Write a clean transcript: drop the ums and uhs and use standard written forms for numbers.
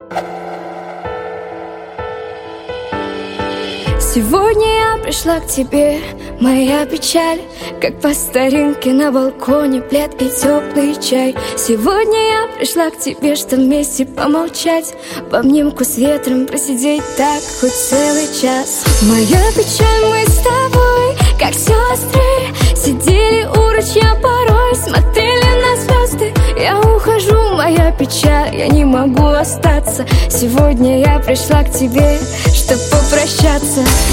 Сегодня я пришла к тебе, моя печаль, как по старинке на балконе, плед и теплый чай. Сегодня я пришла к тебе, что вместе помолчать, в обнимку с ветром просидеть так хоть целый час. Моя печаль, мы с тобой, как сестры, сидели у ручья порой, смотрели на звезды. Я ухожу, моя печаль, я не могу остаться. Сегодня я пришла к тебе, чтоб попрощаться.